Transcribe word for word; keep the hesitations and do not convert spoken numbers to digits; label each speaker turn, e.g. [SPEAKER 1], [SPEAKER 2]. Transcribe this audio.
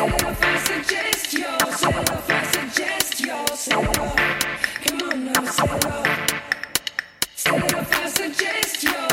[SPEAKER 1] yourself, I suggest yourself, I suggest yourself. Come on now, set it off. Set it off, I suggest yourself.